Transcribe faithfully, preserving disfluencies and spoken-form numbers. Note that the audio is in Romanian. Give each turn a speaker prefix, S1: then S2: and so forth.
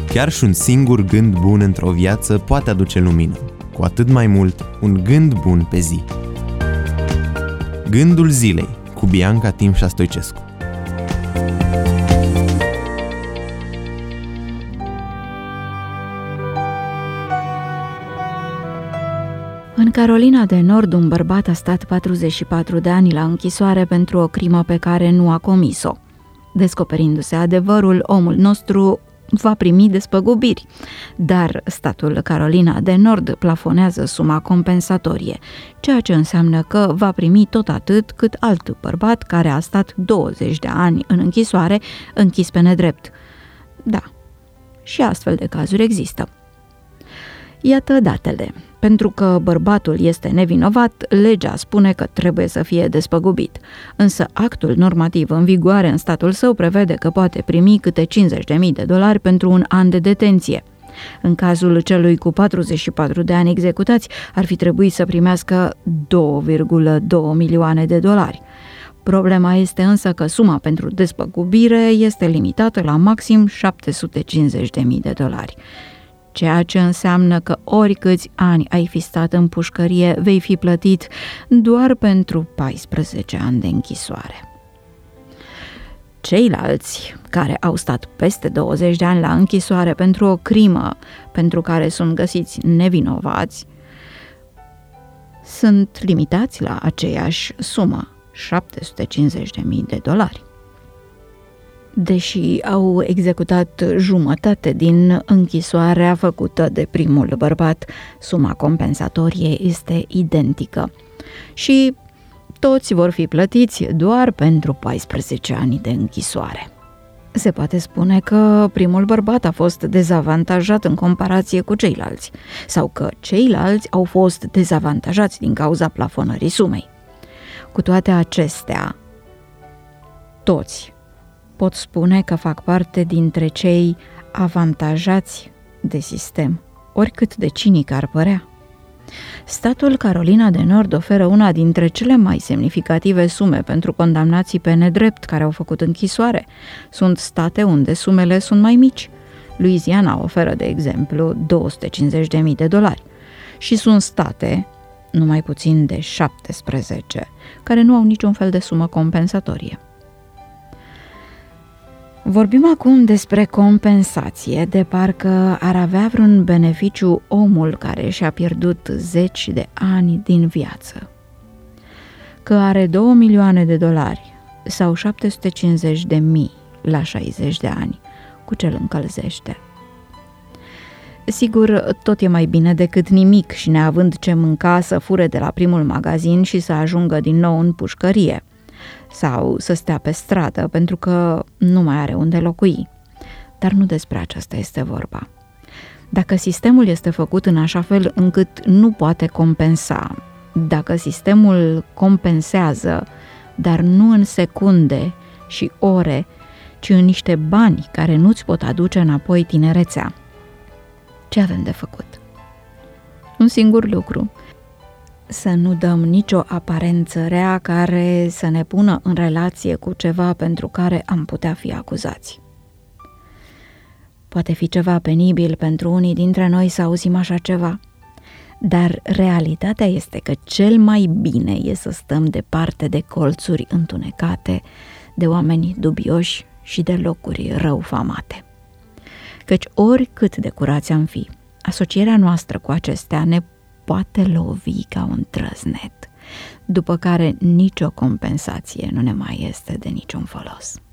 S1: Chiar și un singur gând bun într-o viață poate aduce lumină, cu atât mai mult un gând bun pe zi. Gândul zilei cu Bianca Timșa Stoicescu.
S2: În Carolina de Nord, un bărbat a stat patruzeci și patru de ani la închisoare pentru o crimă pe care nu a comis-o. Descoperindu-se adevărul, omul nostru va primi despăgubiri, dar statul Carolina de Nord plafonează suma compensatorie, ceea ce înseamnă că va primi tot atât cât alt bărbat care a stat douăzeci de ani în închisoare, închis pe nedrept. Da, și astfel de cazuri există. Iată datele. Pentru că bărbatul este nevinovat, legea spune că trebuie să fie despăgubit, însă actul normativ în vigoare în statul său prevede că poate primi câte cincizeci de mii de dolari pentru un an de detenție. În cazul celui cu patruzeci și patru de ani executați, ar fi trebuit să primească două virgulă doi milioane de dolari. Problema este însă că suma pentru despăgubire este limitată la maxim șapte sute cincizeci de mii de dolari. Ceea ce înseamnă că oricâți ani ai fi stat în pușcărie, vei fi plătit doar pentru paisprezece ani de închisoare. Ceilalți care au stat peste douăzeci de ani la închisoare pentru o crimă pentru care sunt găsiți nevinovați, sunt limitați la aceeași sumă, șapte sute cincizeci de mii de dolari. Deși au executat jumătate din închisoarea făcută de primul bărbat, suma compensatorie este identică și toți vor fi plătiți doar pentru paisprezece ani de închisoare. Se poate spune că primul bărbat a fost dezavantajat în comparație cu ceilalți, sau că ceilalți au fost dezavantajați din cauza plafonării sumei. Cu toate acestea, toți pot spune că fac parte dintre cei avantajați de sistem, oricât de cinic ar părea. Statul Carolina de Nord oferă una dintre cele mai semnificative sume pentru condamnații pe nedrept care au făcut închisoare. Sunt state unde sumele sunt mai mici. Louisiana oferă, de exemplu, două sute cincizeci de mii de dolari. Și sunt state, numai puțin de șaptesprezece, care nu au niciun fel de sumă compensatorie. Vorbim acum despre compensație, de parcă ar avea vreun beneficiu omul care și-a pierdut zeci de ani din viață. Că are două milioane de dolari sau șapte sute cincizeci de mii la șaizeci de ani, cu ce îl încălzește. Sigur, tot e mai bine decât nimic și neavând ce mânca să fure de la primul magazin și să ajungă din nou în pușcărie, sau să stea pe stradă pentru că nu mai are unde locui. Dar nu despre aceasta este vorba. Dacă sistemul este făcut în așa fel încât nu poate compensa, dacă sistemul compensează, dar nu în secunde și ore, ci în niște bani care nu-ți pot aduce înapoi tinerețea, ce avem de făcut? Un singur lucru: să nu dăm nicio aparență rea care să ne pună în relație cu ceva pentru care am putea fi acuzați. Poate fi ceva penibil pentru unii dintre noi să auzim așa ceva, dar realitatea este că cel mai bine e să stăm departe de colțuri întunecate, de oameni dubioși și de locuri răufamate. Căci oricât de curați am fi, asocierea noastră cu acestea ne poate lovi ca un trăznet, după care nicio compensație nu ne mai este de niciun folos.